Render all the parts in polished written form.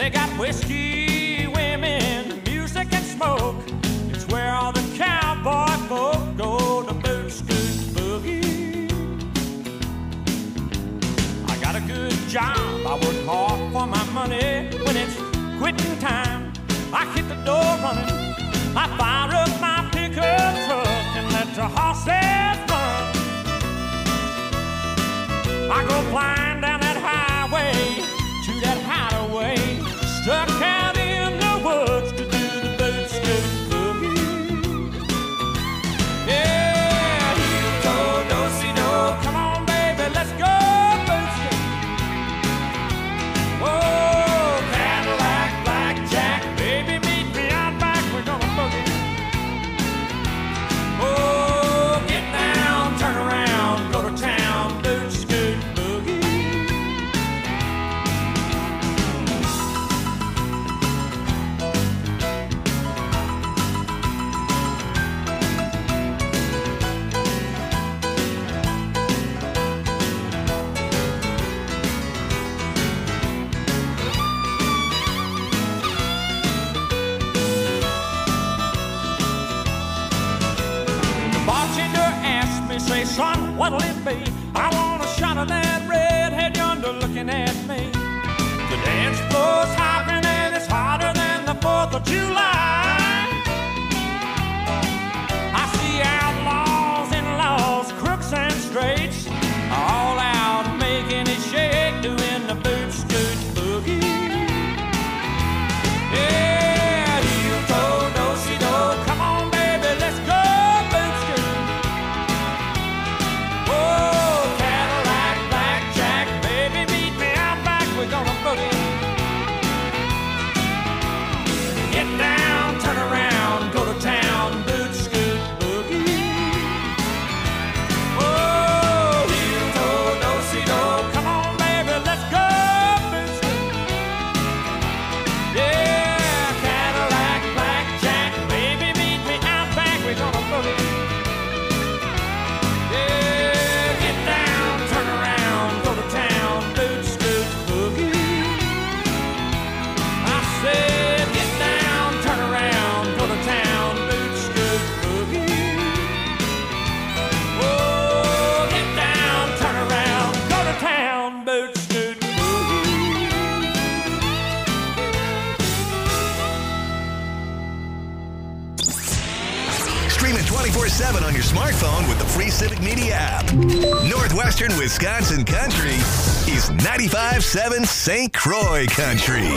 They got whiskey, women, music, and smoke. It's where all the cowboy folk go to boot, scoot, boogie. I got a good job, I work hard for my money. When it's quitting time, I hit the door running. I fire up my pickup truck and let the horses run. I go flying down that highway to that hideaway, stuck out in the woods to do the boot, scoot, boogie. Yeah, heel toe, do-si-do, come on baby, let's go boot, scoot. Oh, Cadillac, blackjack, baby, meet me out back, we're gonna boogie. Oh, get down, turn around, go to town, boot, scoot, boogie. The bartender asked me, say, son, what'll it be? I want a shot of that redhead yonder looking at me. The dance floor's hopping and it's hotter than the 4th of July. I see outlaws and laws, crooks and straights, all out making it shake, doing the boot, scoot, boogie. Yeah, heel toe, do-si-do, come on baby, let's go boot, scoot. Oh, Cadillac, blackjack, baby, meet me out back, we're gonna boogie. Get down, turn around, go to town, boot, scoot, boogie. Oh, heel toe, do-si-do, come on baby, let's go boot, scoot. Yeah, Cadillac, blackjack, baby, meet me out back, we're gonna boogie. Yeah, get down, turn around, go to town, boot, scoot, boogie. I said, get down, turn around, go to town, boot, scoot, boogie. Oh, get down, turn around, go to town, boot, scoot, boogie. Stream it 24/7 on your smartphone with the free Civic Media app. Northwestern Wisconsin Country is 95.7 St. Croix Country.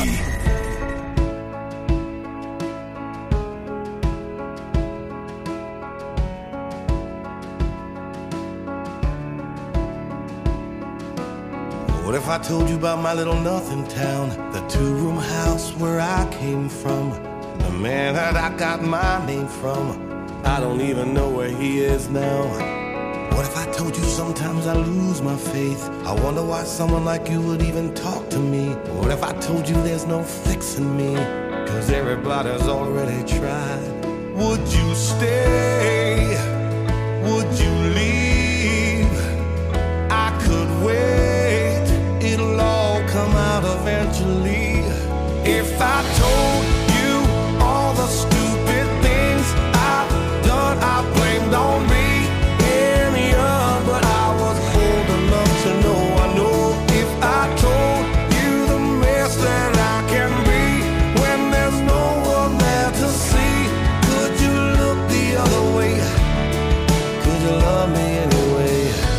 What if I told you about my little nothing town, the 2-room house where I came from, the man that I got my name from? I don't even know where he is now. What if I told you sometimes I lose my faith? I wonder why someone like you would even talk to me. What if I told you there's no fixing me, 'cause everybody's already tried? Would you stay? Would you leave? I could wait, it'll all come out eventually. If I told you all the stupid things I've done, I blamed on me and young, but I was old enough to know. I know if I told you the mess that I can be when there's no one there to see, could you look the other way? Could you love me anyway?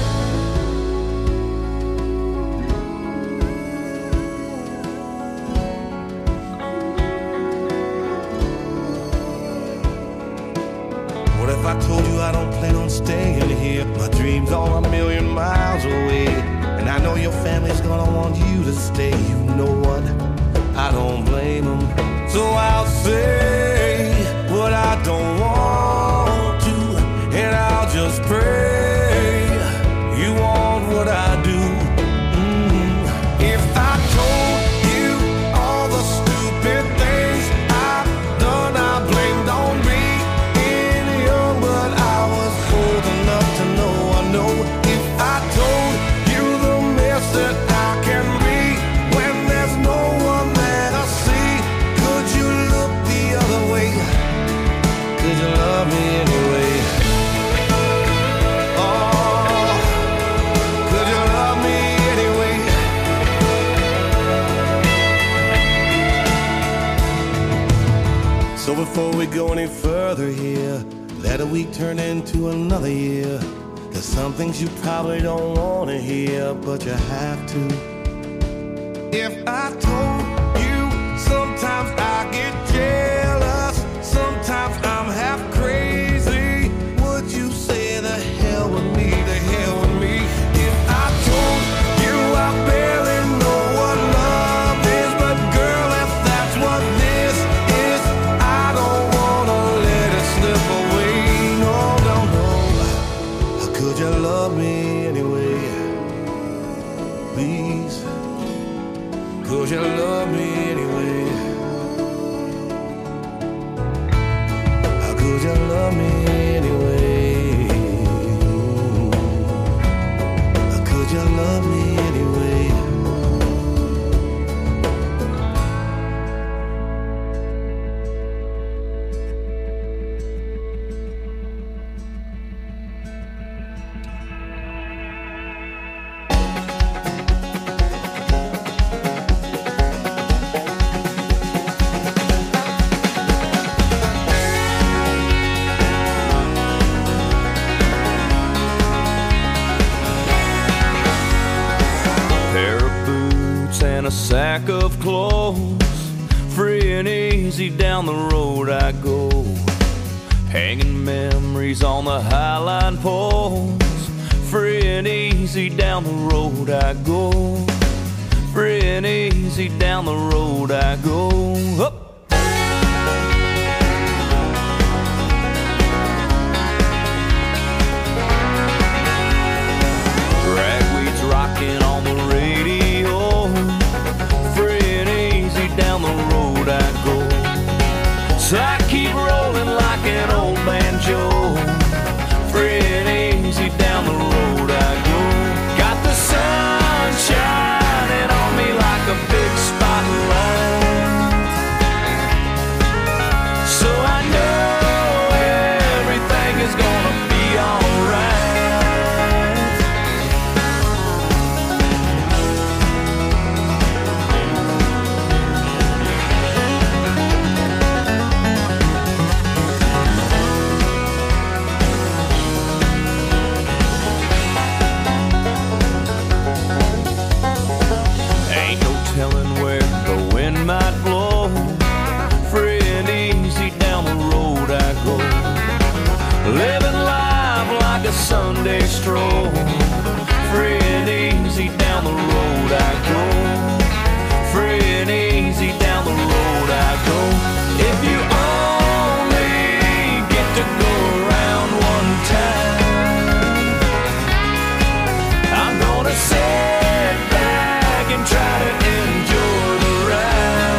What if I told you I don't plan on staying here? My dreams are a million miles away, and I know your family's gonna want you to stay. You know what? I don't blame them. So I'll say what I don't want to, and I'll just pray you want what I do. If I told you all the stupid things I've done, I blamed on me. But I was old enough to know. I know if I told you the mess that I can be when there's before we go any further here, let a week turn into another year. There's some things you probably don't want to hear, but you have to. If I told you, sometimes I get jealous, sometimes I'm half crazy, would you say the hell with me, the hell with me? If I told you I barely know what love is, but girl, if that's what this is, I don't wanna let it slip away. No, no, no. How could you love me anyway? Please, could you love me anyway? How could you love me anyway? How could you love me anyway? And a sack of clothes, free and easy down the road I go, hanging memories on the highline poles. Free and easy down the road I go, free and easy down the road I go. Up. Ragweed's rocking on the radio, down the road I go. So I keep rolling like an old banjo, free and easy down the road I go. Got the sun shining on me like a big spotlight, so I know everything is gonna be alright. Might blow, free and easy down the road I go, living life like a Sunday stroll, free and easy down the road I go, free and easy down the road I go. If you only get to go around one time, I'm gonna sit back and try to enjoy the ride.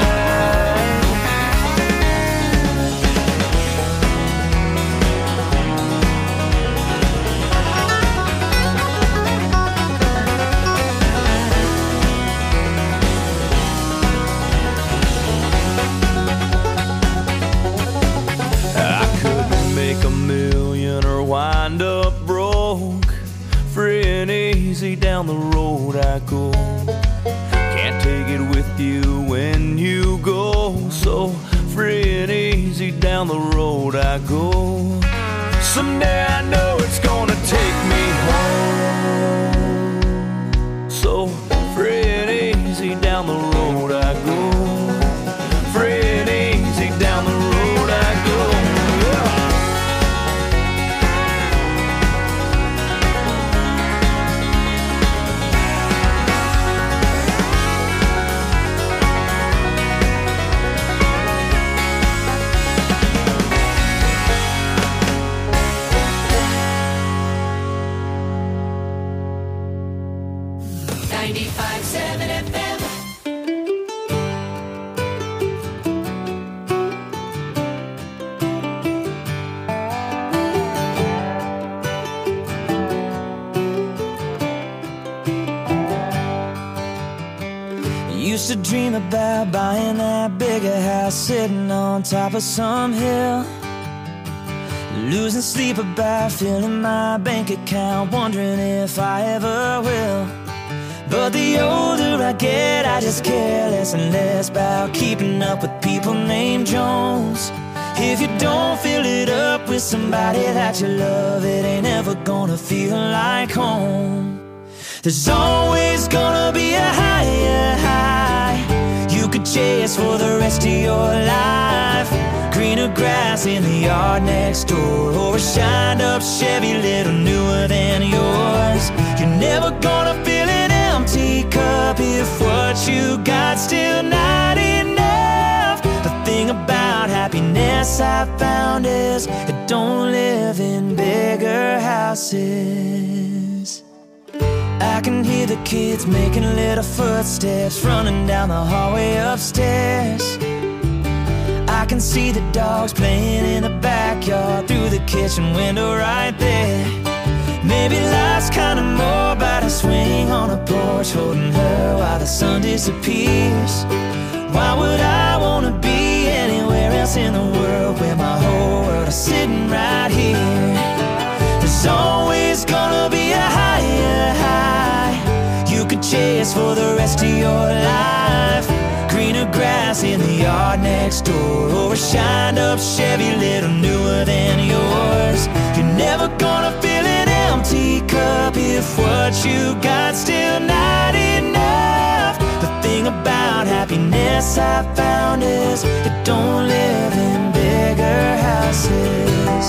Wind up broke, free and easy down the road I go. Can't take it with you when you go, so free and easy down the road I go. Someday I know it's gonna take me home, so free and easy down the road I go, free and easy down the road I go. Used to dream about buying that bigger house, sitting on top of some hill, losing sleep about filling my bank account, wondering if I ever will. But the older I get, I just care less and less about keeping up with people named Jones. If you don't fill it up with somebody that you love, it ain't ever gonna feel like home. There's always gonna be a higher high you could chase for the rest of your life. Greener grass in the yard next door, or a shined up Chevy little newer than yours. You're never gonna fill an empty cup if what you got still not enough. The thing about happiness I found is it don't live in bigger houses. I can hear the kids making little footsteps running down the hallway upstairs. I can see the dogs playing in the backyard through the kitchen window right there. Maybe life's kinda more about a swing on a porch holding her while the sun disappears. Why would I wanna be anywhere else in the world where my whole world is sitting right here? There's always gonna be a higher high you could chase for the rest of your life. Greener grass in the yard next door, or a shined up Chevy little newer than yours. You're never gonna fill an empty cup if what you got still not enough. The thing about happiness I found is it don't live in bigger houses.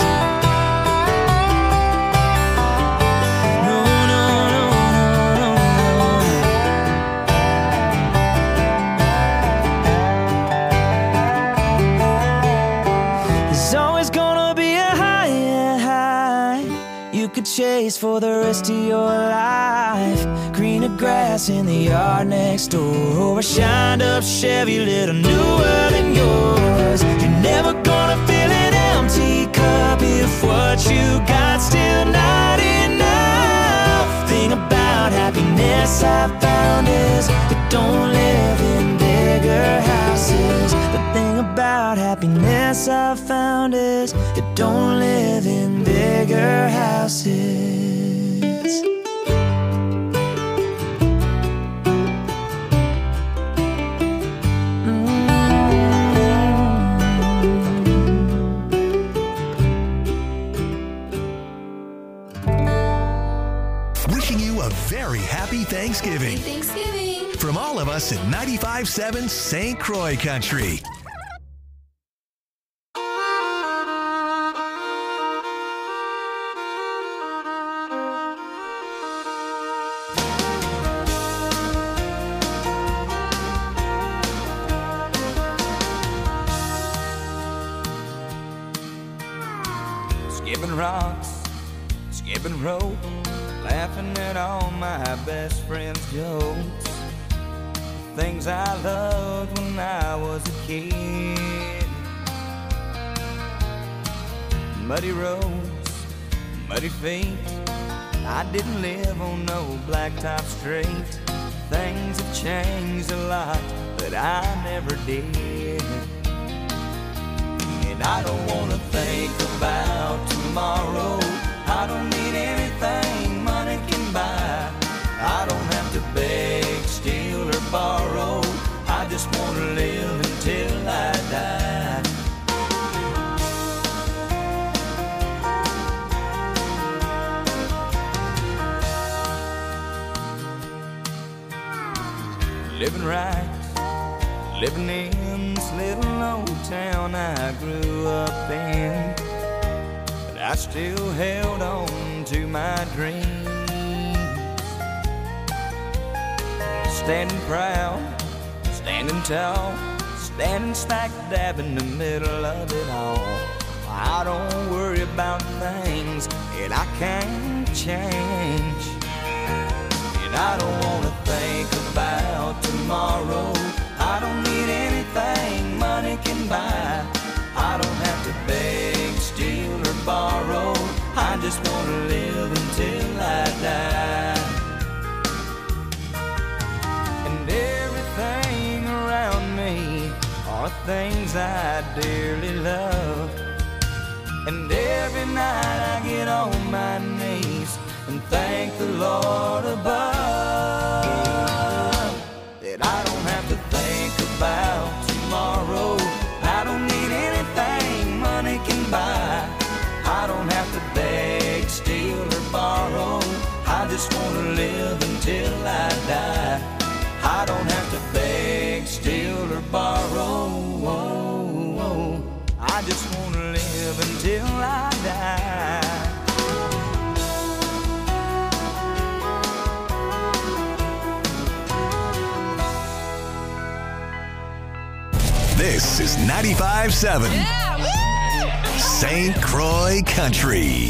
Chase for the rest of your life. Greener grass in the yard next door, or a shined up Chevy little newer than yours. You're never gonna fill an empty cup if what you got still not enough. Thing about happiness I found is it don't live in bigger houses. The thing about happiness I found is it don't live in bigger houses. Wishing you a very happy Thanksgiving. Happy Thanksgiving. From all of us at 95.7 St. Croix Country. Skipping rocks, skipping rope, laughing at all my best friends' jokes. Things I loved when I was a kid. Muddy roads, muddy feet. I didn't live on no blacktop street. Things have changed a lot, but I never did. And I don't wanna think about tomorrow. I don't need anything money can buy. I don't have to beg, steal, or borrow. I just wanna live until I die. Living right, living in this little old town I grew up in. But I still held on to my dreams. Standing proud, standing tall, standing smack dab in the middle of it all. I don't worry about things that I can't change. And I don't wanna think about tomorrow. I don't need anything money can buy. I don't have to beg, steal, or borrow. I just wanna live until I die. And everything around me are things I dearly love. And every night I get on my knees and thank the Lord above that I don't have to think about tomorrow. I don't need anything This is 95.7 St. Croix Country.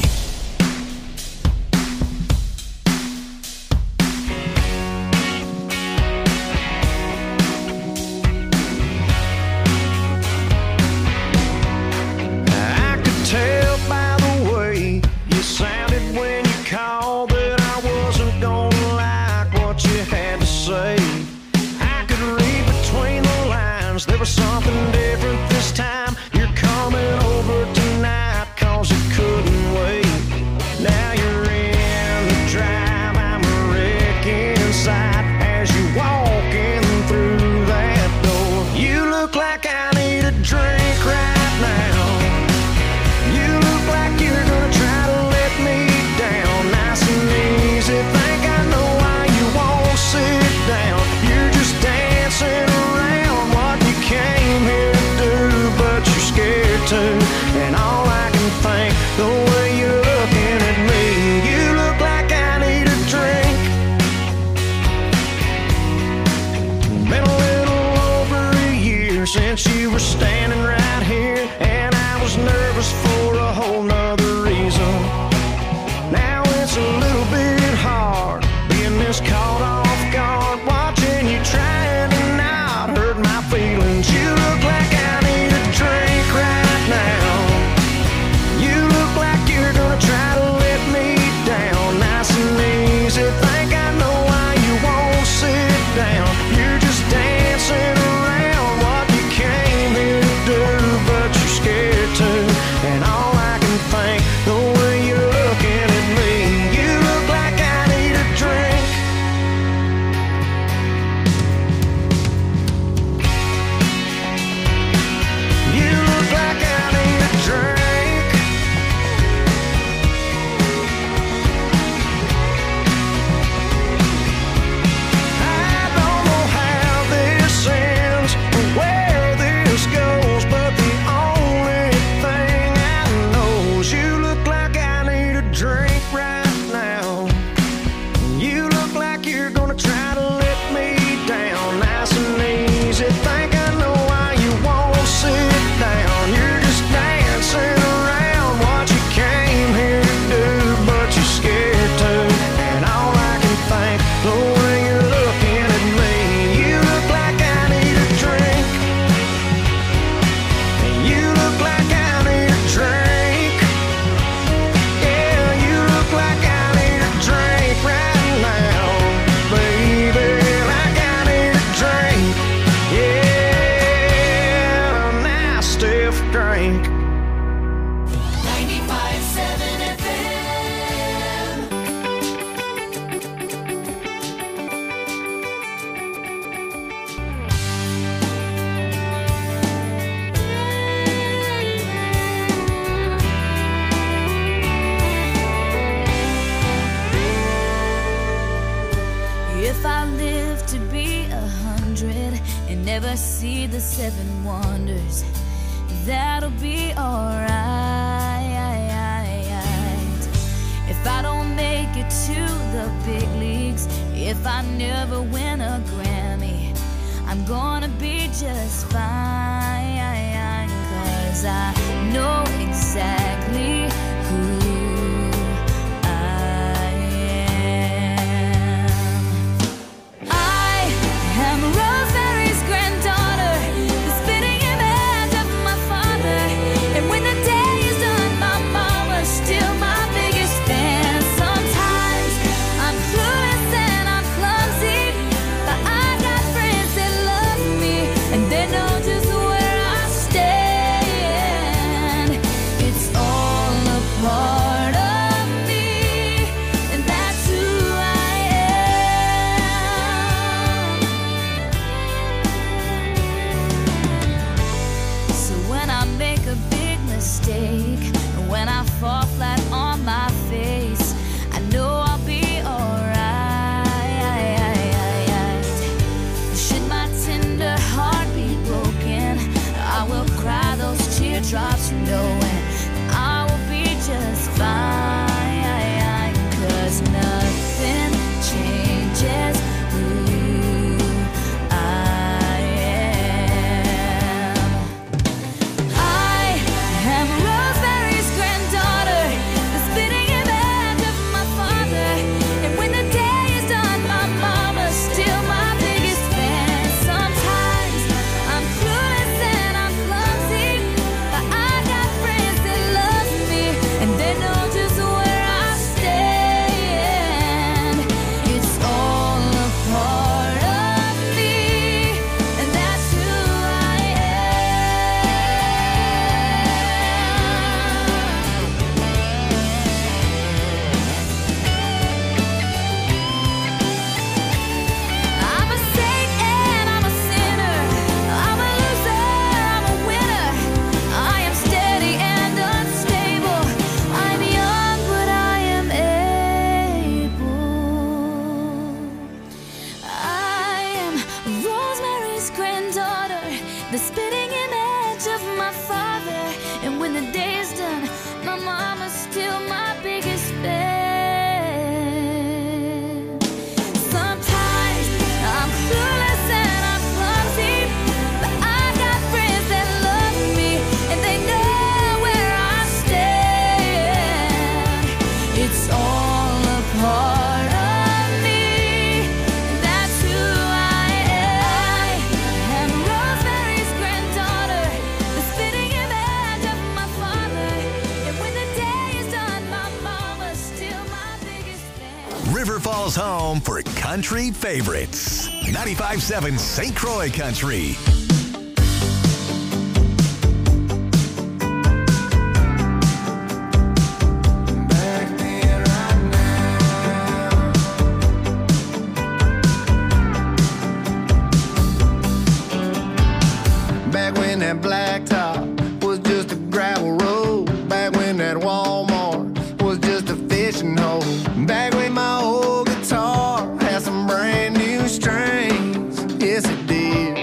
I could tell by the way you sounded when you called that I wasn't gonna like what you had to say. I could read between the lines, there was something different this time. You're coming over tonight cause you couldn't wait. Now you're in the drive, I'm a wreck inside as you walking through that door. You look like I need a drink right now. You look like you're gonna try to let me down. Nice and easy, think I know why you won't sit down. You're just dancing around what you came here to do, but you're scared to. And all I can think, the way you're looking at me, you look like I need a drink. Been a little over a year since you were standing right here, and I was nervous for a whole nother reason. Now it's a little bit hard being this caught off guard, watching you trying to not hurt my feelings. You look like I need a drink right now. You look like you're gonna try to let me down. Nice and easy, think I know why you won't sit down. You're just dancing around what you came here to do, but you're scared to. And all I can think, the way you're looking at me, you look like I need a drink. You look like I need a drink. I don't know how this ends or where this goes, but the only thing I know is you look like I need a drink right now. You look like you're gonna try to let me down. Nice and easy, think I know why you won't sit down. You're just dancing around what you came here to do, but you're scared to. And all I can think, the way you're looking at me, you look like I need a drink. And you look like I need a drink. Yeah, you look like I need a drink right now, baby. Like I need a drink. Yeah, a nice stiff drink. 95.7 FM. If I live to be 100 and never see the 7 wonders, that'll be alright. If I don't make it to the big leagues, if I never win a Grammy, I'm gonna be just fine, 'cause I know exactly who I am. I am Rosemary's granddaughter, the spitting image of my father. And when the day is done, my mama's still my biggest fan. Sometimes I'm clueless and I'm clumsy, but I got friends that love me and they know just where I stand. It's all a part of me, and that's who I am. So when I make a big mistake, when I fall flat on my face, I know I'll be alright. Should my tender heart be broken, I will cry those teardrops knowing I will be just fine, 'cause nothing changes who I am. Ferry's granddaughter, the spitting image of my father. And when the day is done, my mama's still my biggest fan. Sometimes I'm clueless and I'm clumsy, but I got friends that love me and they know where I stand. It's all a part of me, and that's who I am. I'm Rosemary's granddaughter, the spitting image of my father. And when the day is done, my mama's still my biggest fan. River Falls home for country favorites. 95.7 St. Croix Country. Back when that blacktop was just a gravel road. Back when that Walmart was just a fishing hole. Back when my old guitar had some brand new strings. Yes, it did.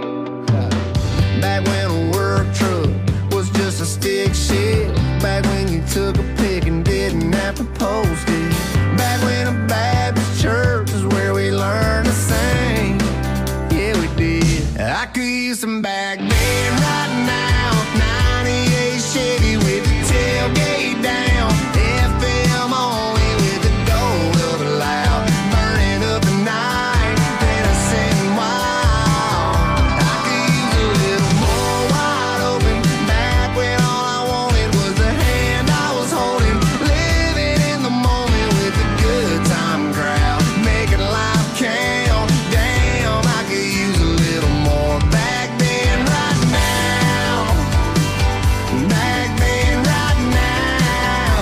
Back when a work truck was just a stick shift. Back when you took a pic and didn't have to post it. Back when a Baptist church was where we learned to sing. Yeah, we did. I could use some back then right now. 98 Chevy with the tailgate down. FM only with the gold of a loud. Burning up the night, then I sitting wild. I could use a little more wide open. Back when all I wanted was the hand I was holding. Living in the moment with the good time crowd. Making life count. Damn, I could use a little more back then right now. Back then right now.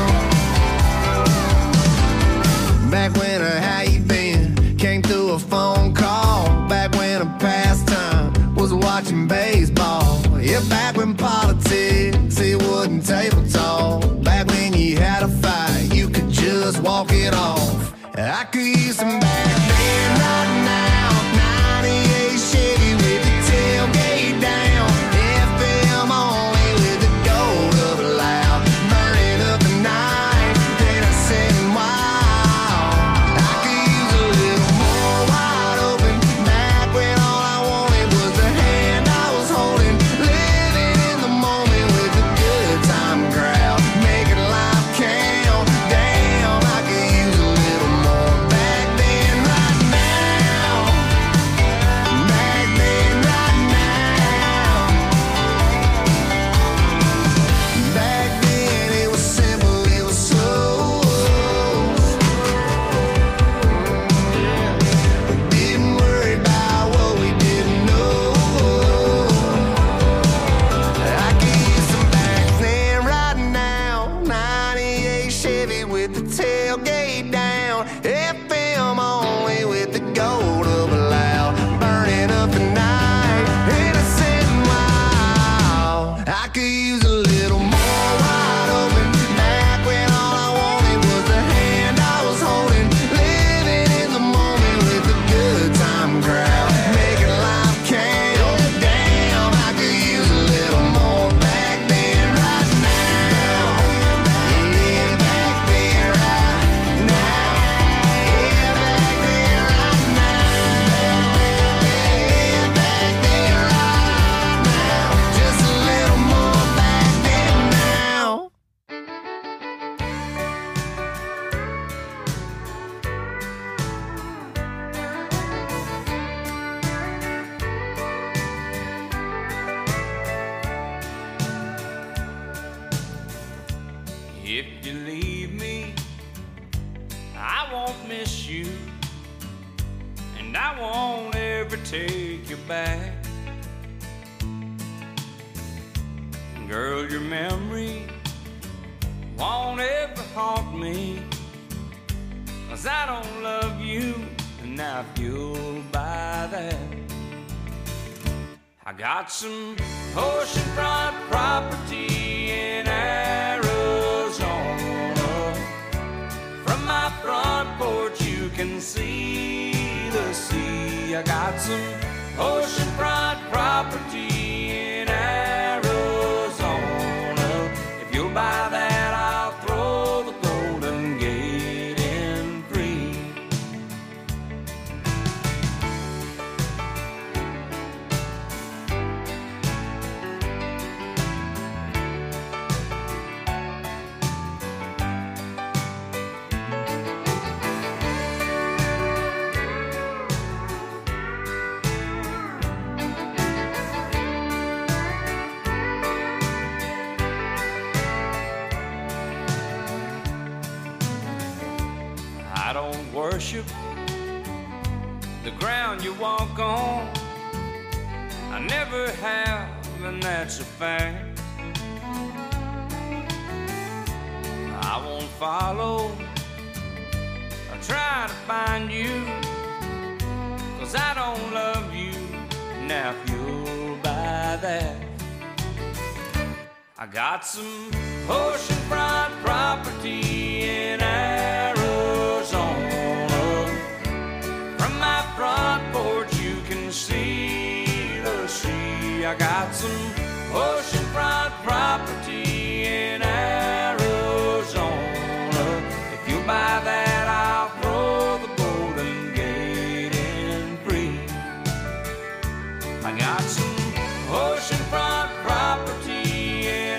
Back when a how you been came through a phone call. Back when a pastime was watching baseball. Yeah, back when politics, it wasn't table talk. Back when you had a fight, you could just walk it off. I could use some back then right now. 98 Chevy with the tailgate down. FM only with the gold of a loud. Burning up the night, then I sitting wild. I could use a little more wide open. Back when all I wanted was the hand I was holding. Living in the moment with the good time crowd. Making life count. Damn, I could use a little more back then right now. Back then right now. Back then it was simple, it was slow. We didn't worry about what we didn't know. I could use some back then right now. 98 Chevy with the tailgate down. FM only with the gold of a loud. Burning up the night, innocent and wild. I could use a little more wide open. Back when all I wanted was the hand I was holding. Living in the moment with the good time crowd. Making life count. Damn, I could use a little more back then right now. Yeah, back then right now. Yeah, back then right now. Yeah, back then right now. Just a little more back then now. If you leave me, I won't miss you, and I won't ever take you back. Girl, your memory won't ever haunt me, 'cause I don't love you, and I feel by that. I got some oceanfront property in Arizona. From my front porch you can see the sea. I got some oceanfront property in Arizona. If you'll buy that, I'll throw the Golden Gate in free. I don't worship the ground you walk on. I never have, and that's a fact. I won't follow or try to find you, 'cause I don't love you. Now if you'll buy that, I got some oceanfront property in Arizona. From my front porch you can see the sea. I got some oceanfront property in Arizona. If you buy that, I'll throw the Golden Gate in free. I got some oceanfront property in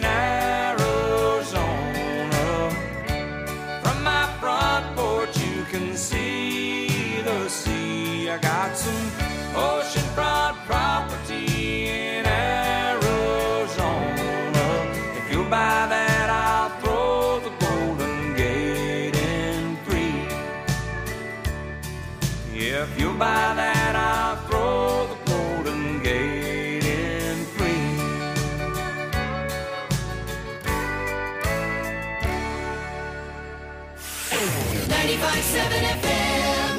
Arizona. From my front porch you can see the sea. I got some oceanfront property in Arizona. If you buy that, I'll throw the Golden Gate in free. Yeah, if you buy that, I'll throw the Golden Gate in free. 95.7 FM.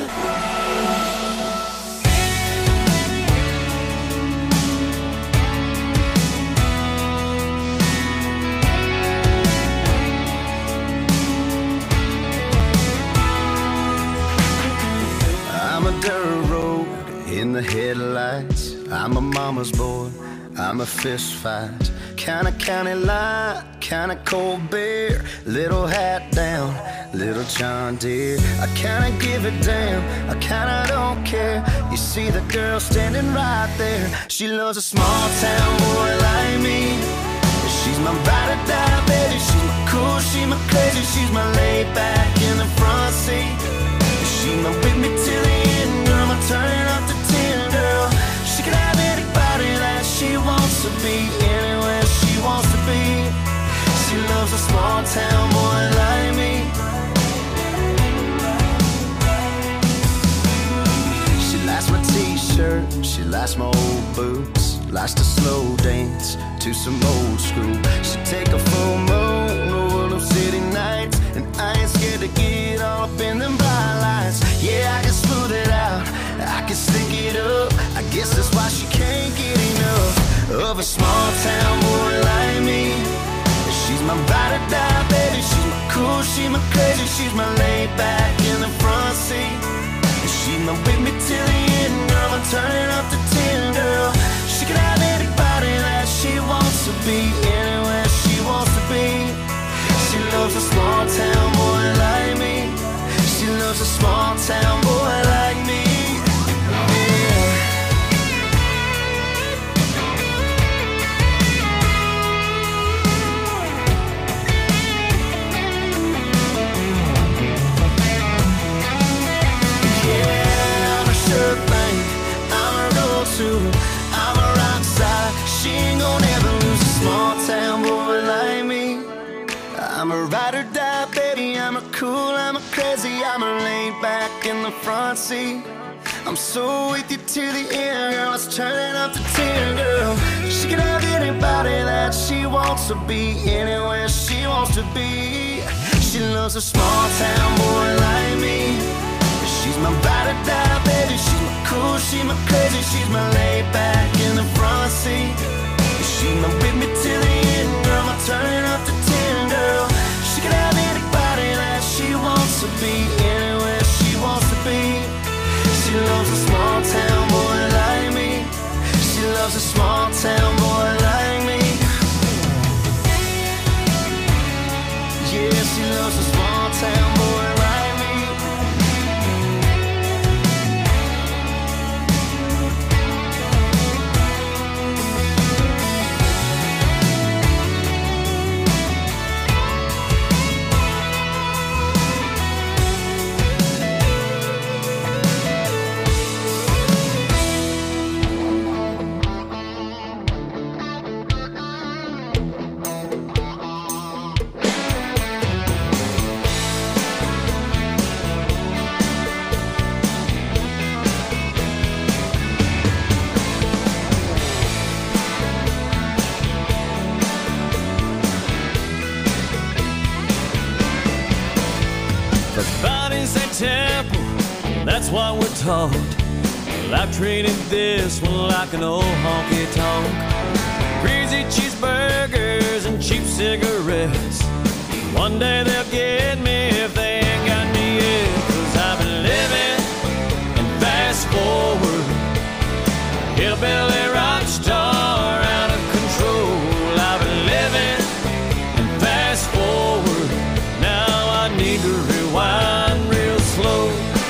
I'm a dirt road in the headlights. I'm a mama's boy, I'm a fist fight. Kinda county line, kinda cold beer. Little hat down, little John Deere. I kinda give a damn, I kinda don't care. You see the girl standing right there. She loves a small town boy like me. She's my ride or die, baby. She's my cool, she's my crazy. She's my laid back in the front seat. She's my with me till the end, girl. I'm turning up to 10, girl. She can have anybody that she wants to be, anywhere she wants to be. She loves a small town boy like me. She likes my t-shirt, she likes my old boots. Likes to slow dance to some old school. She take a full moon over them city nights, and I ain't scared to get all up in them bright lights. Yeah, I can smooth it out, I can stick it up. I guess that's why she can't get enough of a small town boy like me. She's my ride or die, baby. She's my cool, she's my crazy. She's my laid back in the front seat. She's my with me till the end, girl. I'm turning up to 10, girl. She can have anybody that she wants to be, anywhere she wants to be. She loves a small town boy like me. She loves a small town boy like me. I'm a rock star. She ain't gonna ever lose a small town boy like me. I'm a ride or die, baby. I'm a cool, I'm a crazy. I'm a laid back in the front seat. I'm so with you to the end, girl. It's turning up to 10, girl. She can have anybody that she wants to be, anywhere she wants to be. She loves a small town boy like me. She's my ride or die, baby. She's my cool, she's my crazy. She's my laid back in the front seat. She's my with me till the end, girl. I'm turning up to 10, girl. She can have anybody that she wants to be, anywhere she wants to be. She loves a small town boy like me. loves a small town boy like me. Yes, she loves a small town boy like me. Temple, that's what we're taught. Well, I've treated this one like an old honky-tonk. Greasy cheeseburgers and cheap cigarettes. One day they'll get me if they ain't got me yet. 'Cause I've been living and fast forward. Hillbilly rock star out of control. I've been living and fast forward. Now I need to rewind real slow.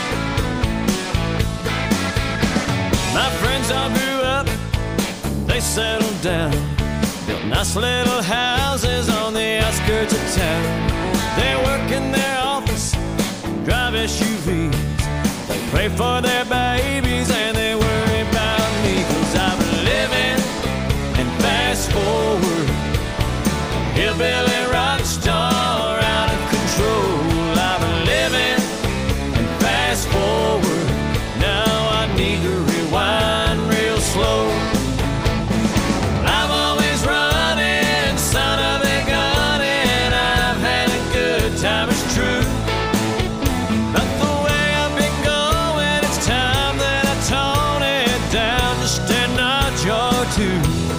My friends all grew up, they settled down, built nice little houses on the outskirts of town. They work in their office, drive SUVs. They pray for their babies and they worry about me. 'Cause I've been living and fast forward. Hillbilly rock star out of control. I've been living and fast forward. Now I need to rewind real slow. I'm always running, son of a gun, and I've had a good time, it's true. But the way I've been going, it's time that I tone it down just a notch or two.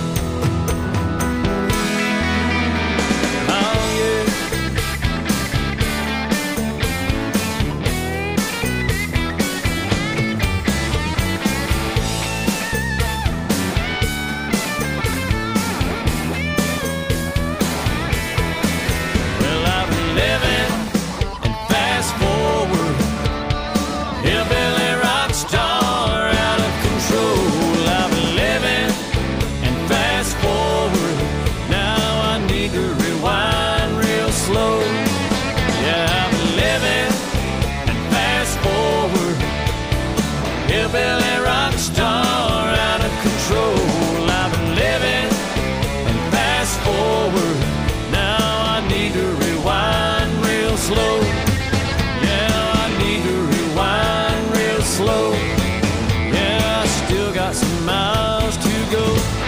Hillbilly rock star out of control. I've been living and fast forward. Now I need to rewind real slow. Yeah, I need to rewind real slow. Yeah, I still got some miles to go.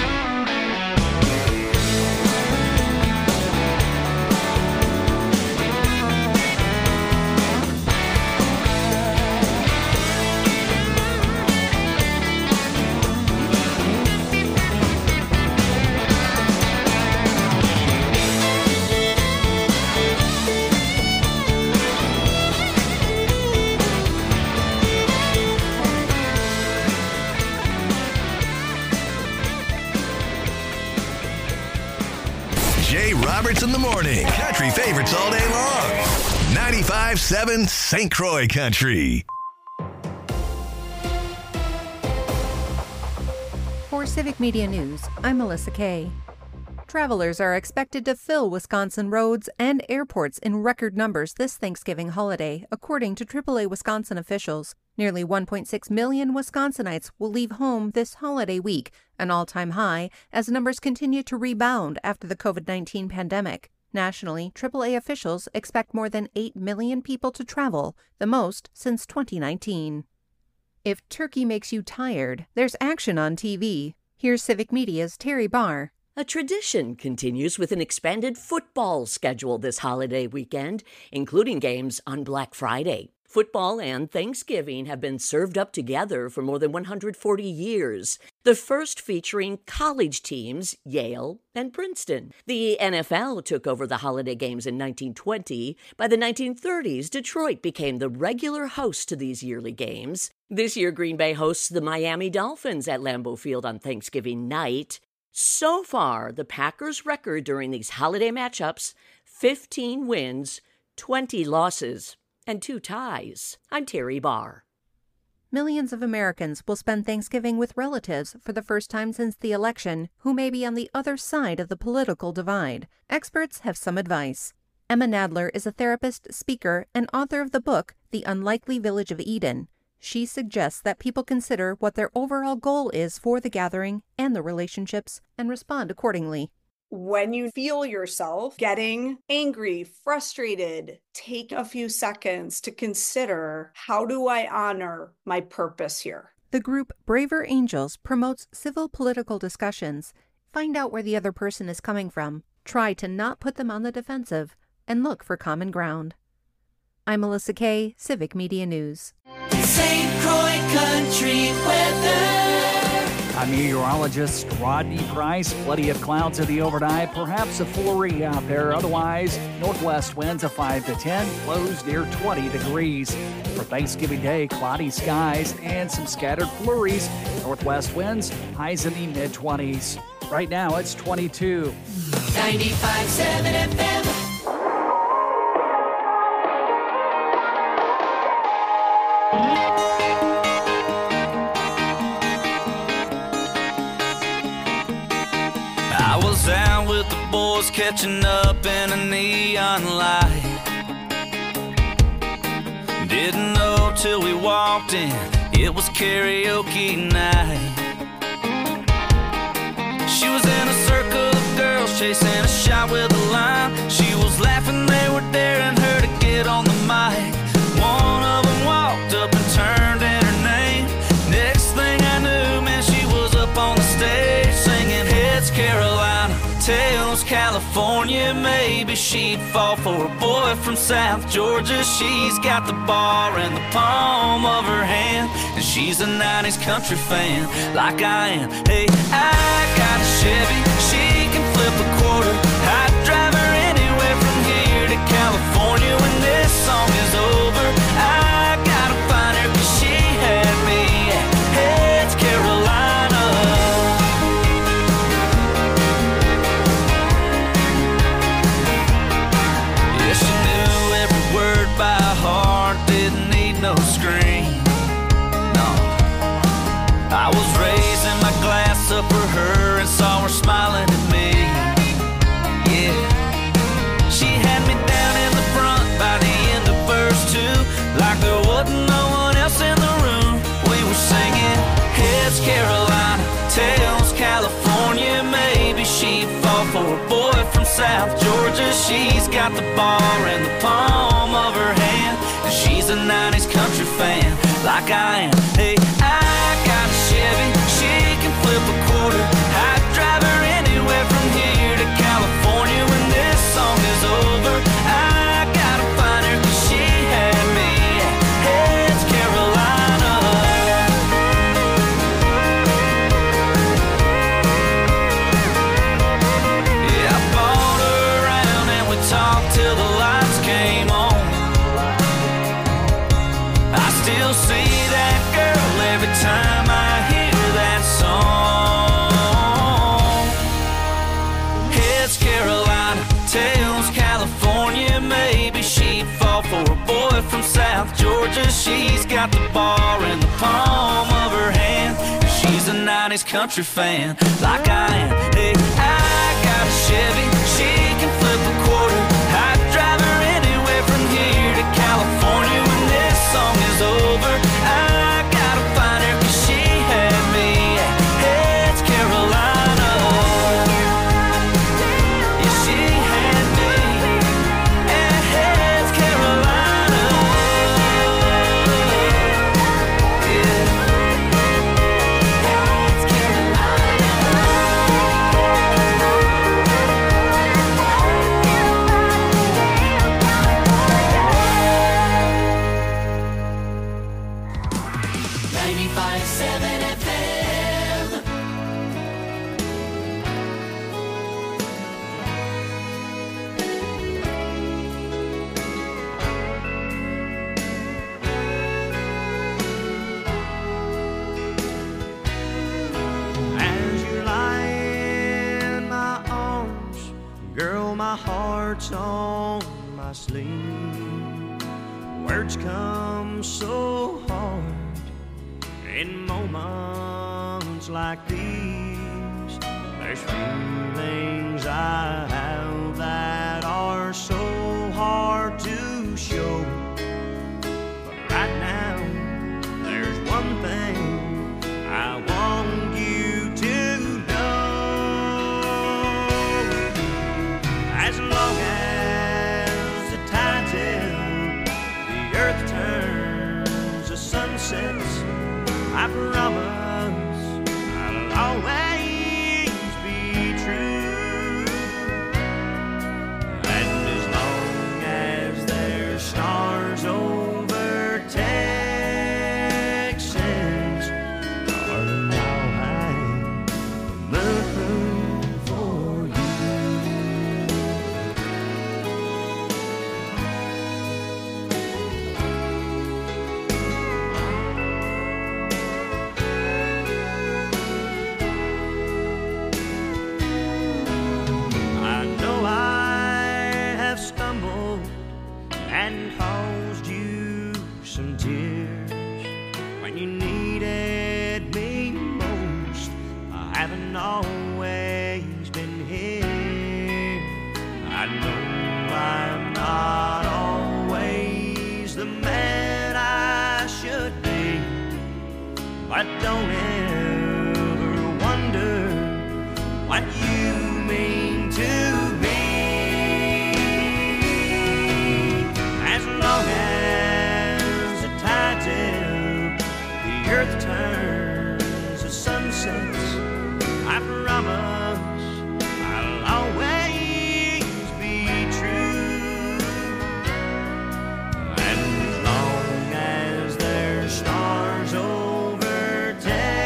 Jay Roberts in the morning. Country favorites all day long. 95.7 St. Croix Country. For Civic Media News, I'm Melissa Kay. Travelers are expected to fill Wisconsin roads and airports in record numbers this Thanksgiving holiday, according to AAA Wisconsin officials. Nearly 1.6 million Wisconsinites will leave home this holiday week, an all-time high, as numbers continue to rebound after the COVID-19 pandemic. Nationally, AAA officials expect more than 8 million people to travel, the most since 2019. If turkey makes you tired, there's action on TV. Here's Civic Media's Terry Barr. A tradition continues with an expanded football schedule this holiday weekend, including games on Black Friday. Football and Thanksgiving have been served up together for more than 140 years, the first featuring college teams, Yale and Princeton. The NFL took over the holiday games in 1920. By the 1930s, Detroit became the regular host to these yearly games. This year, Green Bay hosts the Miami Dolphins at Lambeau Field on Thanksgiving night. So far, the Packers' record during these holiday matchups, 15 wins, 20 losses, and 2 ties. I'm Terry Barr. Millions of Americans will spend Thanksgiving with relatives for the first time since the election who may be on the other side of the political divide. Experts have some advice. Emma Nadler is a therapist, speaker, and author of the book, The Unlikely Village of Eden. She suggests that people consider what their overall goal is for the gathering and the relationships and respond accordingly. When you feel yourself getting angry, frustrated, take a few seconds to consider, how do I honor my purpose here? The group Braver Angels promotes civil political discussions. Find out where the other person is coming from. Try to not put them on the defensive and look for common ground. I'm Melissa Kay, Civic Media News. St. Croix Country Weather. I'm meteorologist Rodney Price. Plenty of clouds in the overnight, perhaps a flurry out there. Otherwise, northwest winds of 5 to 10, lows near 20 degrees. For Thanksgiving Day, cloudy skies and some scattered flurries. Northwest winds, highs in the mid-20s. Right now, it's 22. 95.7 FM. I was out with the boys catching up in a neon light. Didn't know till we walked in, it was karaoke night. She was in a circle of girls chasing a shot with a line. She was laughing, they were daring her to get on the mic. One of them walked up and turned in her name. Next thing I knew, man, she was up on the stage singing Heads Carolina, Tails California. Maybe she'd fall for a boy from South Georgia. She's got the bar in the palm of her hand, and she's a 90s country fan like I am. Hey, I got a Chevy, she can flip a quarter. I'd drive her anywhere from here to California. When this song is over, I gotta find her, 'cause she had me at Heads Carolina. Yeah, she knew every word by heart, didn't need no screen. No, I was raising my glass up for her and saw her smiling at me. Yeah, she had me down in the front by the end of verse 2, like there wasn't no one else in the room. We were singing Heads Carolina, Tails California. Maybe she'd fall for a boy from South Georgia. She's got the bar in the palm of her hand, and she's a 90s country fan like I am. Hey, I got a Chevy, she can flip a quarter. I'd drive her anywhere from here to California. When this song is over, I gotta find her, 'cause she had me at Heads Carolina. Yeah, I bought her around and we talked till the lights came on. I still see that girl every time I hear that song. Heads Carolina, Tails California. Maybe she'd fall for a boy from South Georgia. She's got the bar in the palm of her hand, and she's a 90s country fan like I am. Hey, I got a Chevy, she can flip a quarter. I'd drive her anywhere from here to California. When this song is over, I gotta find her, 'cause she had me at Heads Carolina. Yeah, she had me at Heads Carolina. Yeah. Heads Carolina. my heart's on my sleeve. Words come so hard in moments like these. There's feelings I have that are so hard to show. But right now, there's one thing I want you to know. As long as the tide's in, the earth turns, the sun sets, I promise I'll always be true. And as long as there's stars over Texas, darling, I'll hang the moon for you. I know I have stumbled and caused you some tears when you needed me most. I haven't always been here. I know I'm not always the man I should be, but don't ever wonder what you mean to me. As long as the tide's in, the earth turns, the sun sets, I promise I'll always be true. And as long as there's stars over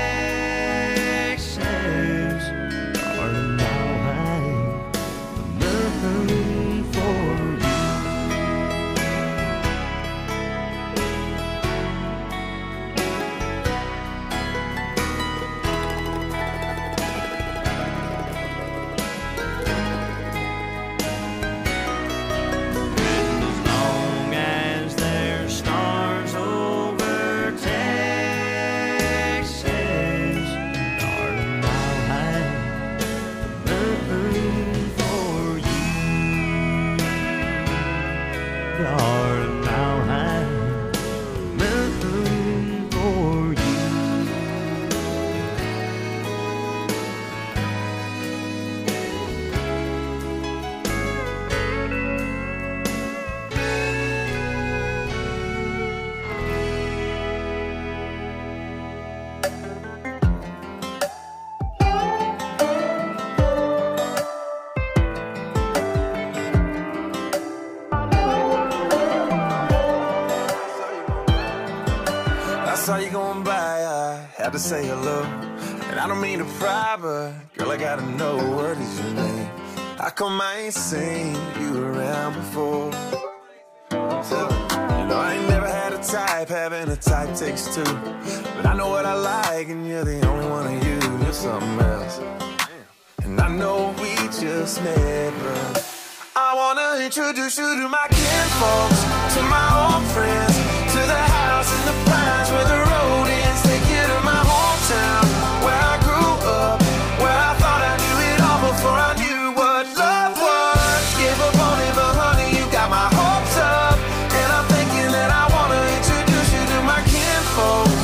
Texas, darling, I'll hang the moon for you. And as long as there's stars over Texas, darling, I'll hang the moon for you. Darling, I'll hang the moon for you. I saw you going by, I had to say hello. And I don't mean to pry, but girl, I gotta know, what is your name? How come I ain't seen you around before? So, you know, I ain't never had a type, having a type takes two. But I know what I like, and you're the only one of you. You're something else. And I know we just met, but I wanna introduce you to my kinfolks, to my old friends, to the house in the pines where the road ends. Take you to my hometown, where I grew up, where I thought I knew it all before I knew what love was. Give up on it, but honey, you got my hopes up. And I'm thinking that I wanna introduce you to my kinfolks.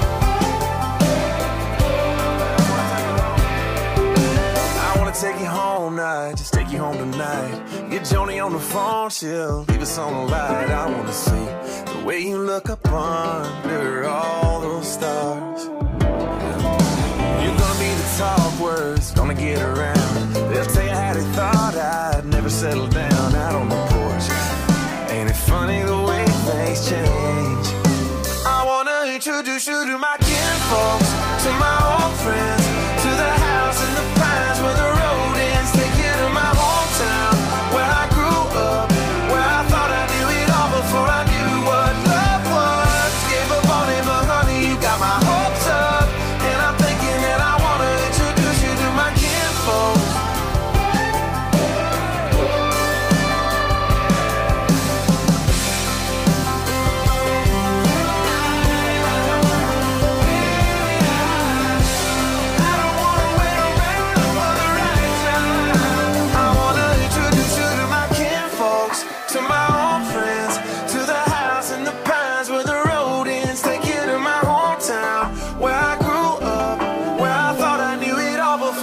I wanna take you home now, just take you home tonight. Get Joni on the phone, she'll leave us on the light. I wanna see the way you look up under all those stars. You're gonna be the talk words, gonna get around. They'll tell you how they thought I'd never settle down out on the porch. Ain't it funny the way things change? I wanna introduce you to my kinfolks, to my old friends, to the house in the pines where the road ends. Take you to my hometown, where I grew up, where I thought I knew it all before I knew what love was. Gave up on it, but honey, you got my hopes up. And I'm thinking that I wanna introduce you to my kinfolks.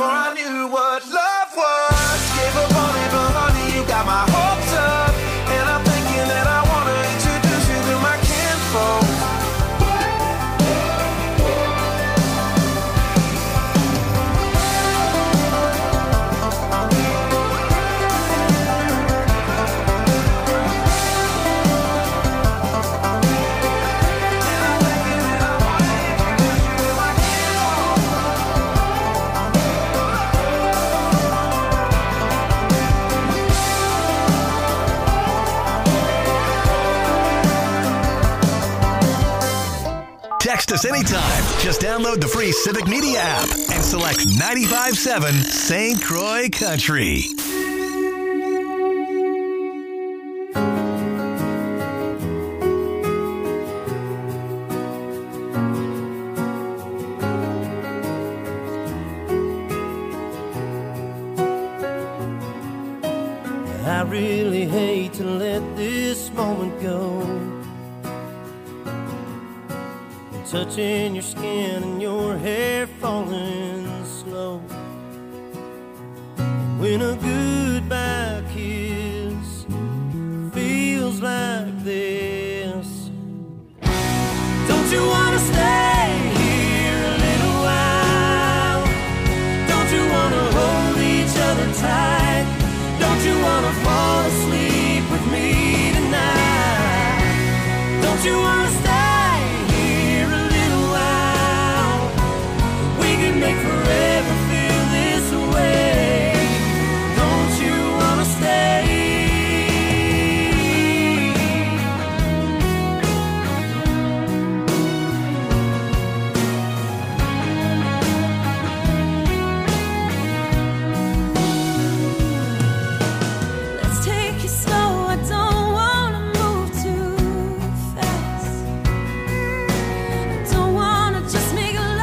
before I knew what love was. Gave up on it, but honey, you got my hopes up. And I'm thinking that I wanna introduce you to my kinfolk. Text us anytime. Just download the free Civic Media app and select 95.7 St. Croix Country. I really hate to let this moment go. Touching your skin and your hair falling slow. When a goodbye kiss feels like this. Don't you wanna stay here a little while? Don't you wanna hold each other tight? Don't you wanna fall asleep with me tonight? Don't you wanna stay? Make forever feel this way. Don't you wanna stay? Let's take it slow. I don't wanna move too fast. I don't wanna just make love.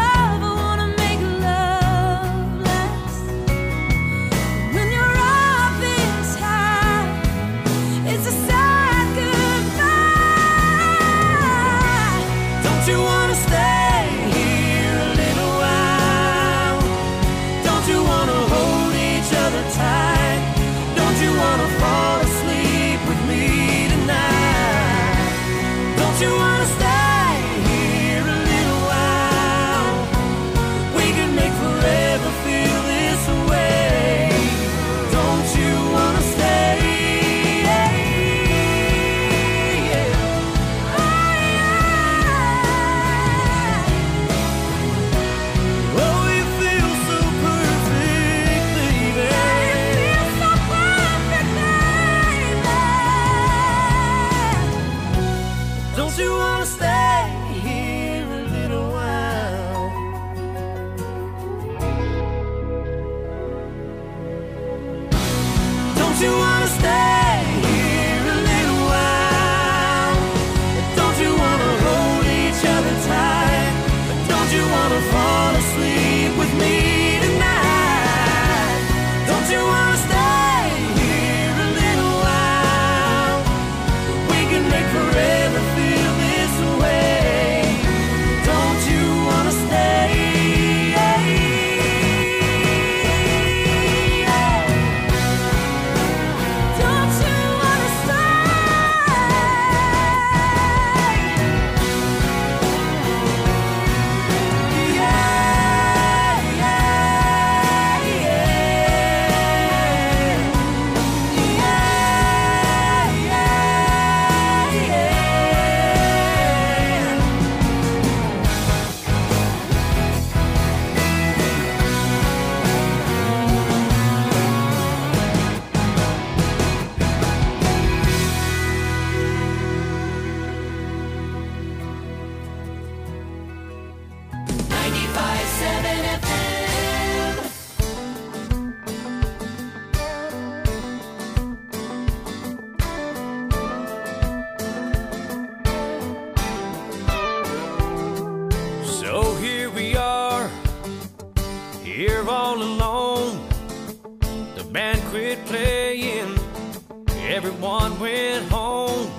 Everyone went home,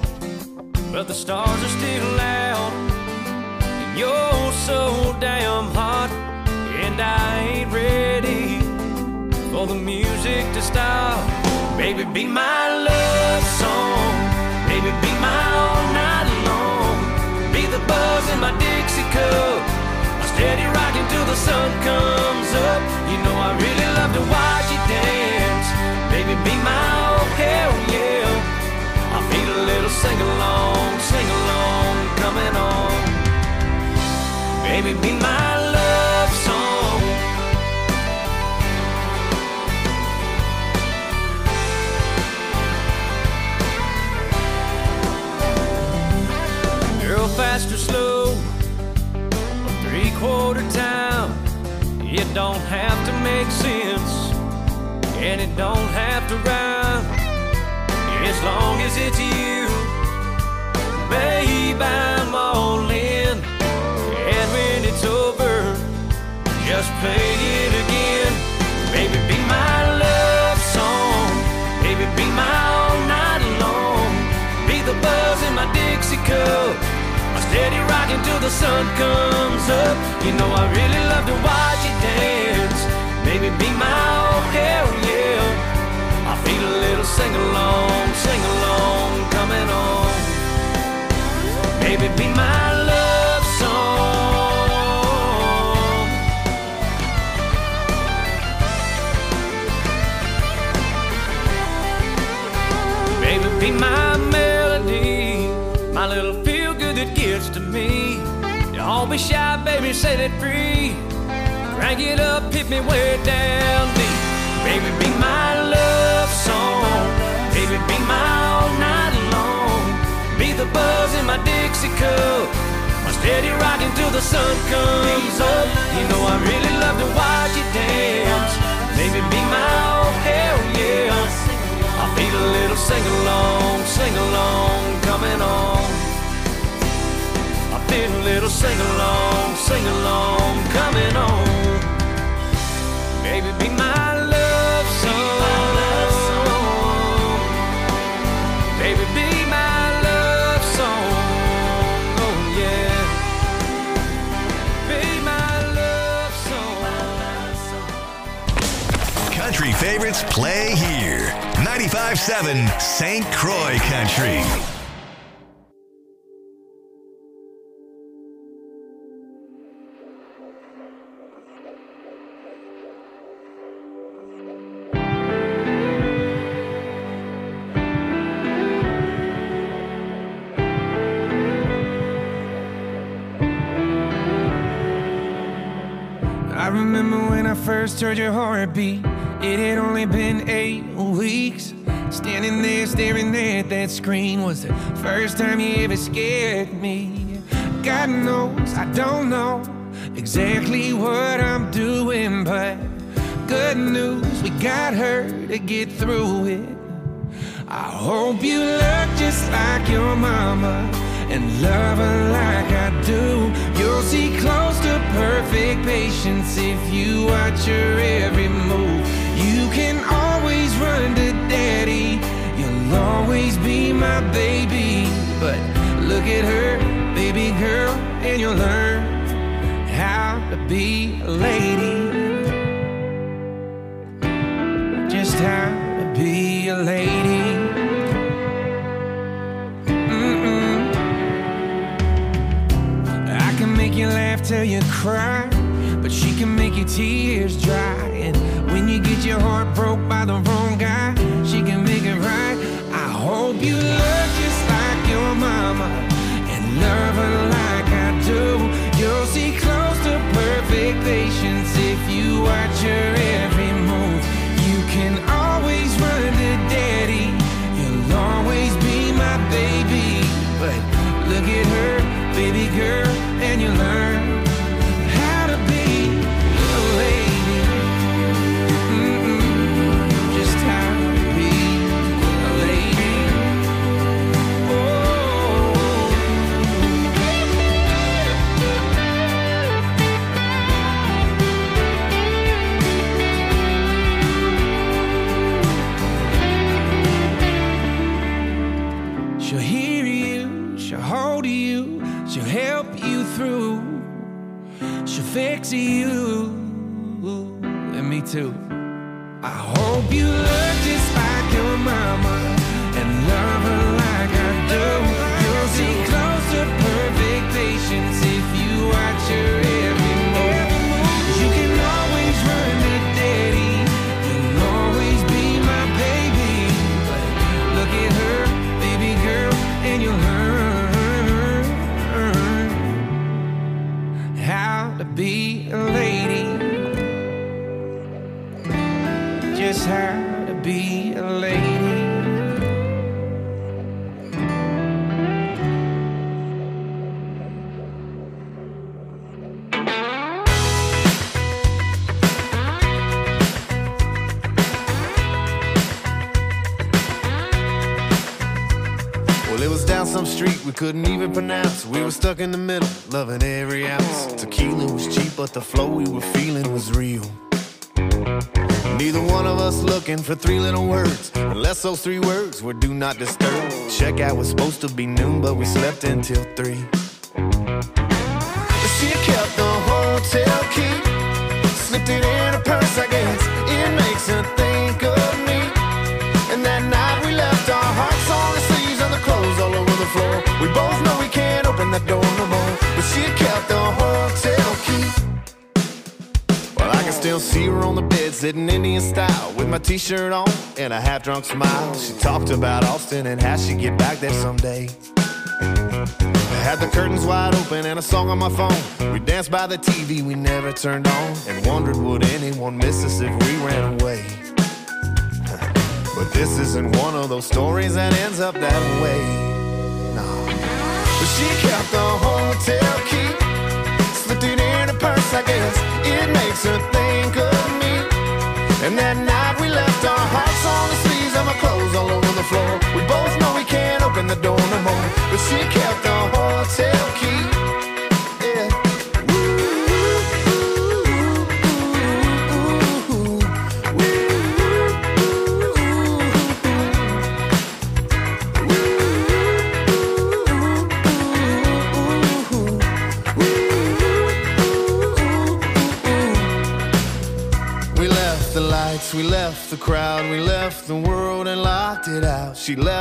but the stars are still out. And you're so damn hot, and I ain't ready for the music to stop. Baby, be my love song. Baby, be my all night long. Be the buzz in my Dixie cup, my steady rocking till the sun comes up. You know I really love to watch you dance. Baby, be my oh hell yeah. I feel a little sing-along coming on. Baby, be my love song. Girl, fast or slow, a three-quarter town. It don't have to make sense, and it don't have to rhyme. As long as it's you, babe, I'm all in. And when it's over, just play it again. Baby, be my love song. Baby, be my all night long. Be the buzz in my Dixie cup, my steady rocking till the sun comes up. You know I really love to watch you dance. Baby, be my oh hell yeah. I feel a little sing-along coming on. Baby, be my love song. Baby, be my melody, my little feel-good that gets to me. Don't be shy, baby, set it free. Crank it up, hit me way down deep. Baby, be my love song. Baby, be my all night long. Be the buzz in my Dixie cup, my steady rocking till the sun comes up. You know I really love to watch you dance. Baby, be my oh hell yeah. I feel a little sing-along coming on. I feel a little sing-along coming on. Baby, be my love song. Baby, be my love song. Oh yeah. Be my love song. Country favorites play here. 95.7 St. Croix Country. I remember when I first heard your heartbeat. It had only been 8 weeks. Standing there staring at that screen was the first time you ever scared me. God knows I don't know exactly what I'm doing, but good news, we got her to get through it. I hope you look just like your mama and love her like I do. You'll see close to perfect patience if you watch her every move. You can always run to daddy, you'll always be my baby. But look at her, baby girl, and you'll learn how to be a lady. Just how to be a lady. Make you laugh till you cry, but she can make your tears dry. And when you get your heart broke by the wrong guy, she can make it right. I hope you look just like your mama and love her like I do. You'll see close to perfect patience if you watch her every move. You can always run to daddy, you'll always be my baby. But look at her, baby girl, and you learn how to be a lady. Just how to be a lady. She'll hear you, she'll hold you, she'll help you through, she'll fix you, and me too. I hope you look just like your mama and love her like I do. You'll see close to perfect patience if you watch her every move. You can always run to daddy, you'll always be my baby. But look at her, baby girl, and you'll learn how to be a lady. Just how to be a lady. Well, it was down some street we couldn't even pronounce. We were stuck in the middle, loving every ounce. Tequila was cheap, but the flow we were feeling was real. Neither one of us looking for three little words, unless those three words were do not disturb. Checkout was supposed to be noon, but we slept until 3. She kept the hotel key, slipped it in her purse, I guess. It makes her think of me. And that night we left our hearts on the sleeves and the clothes all over the floor. We both know we can't open that door no more, but she kept the hotel key. I can still see her on the bed, sitting Indian style, with my t-shirt on and a half-drunk smile. She talked about Austin and how she'd get back there someday. I had the curtains wide open and a song on my phone. We danced by the TV we never turned on, and wondered would anyone miss us if we ran away. But this isn't one of those stories that ends up that way. No. But she kept the hotel key, slipped it in her purse, I guess. It makes her think of me. And that night we left our hearts on the sleeves and my clothes all over the floor. We both know we can't open the door no more, but she kept the hotel key. Yeah. We left the crowd, we left the world and locked it out. She left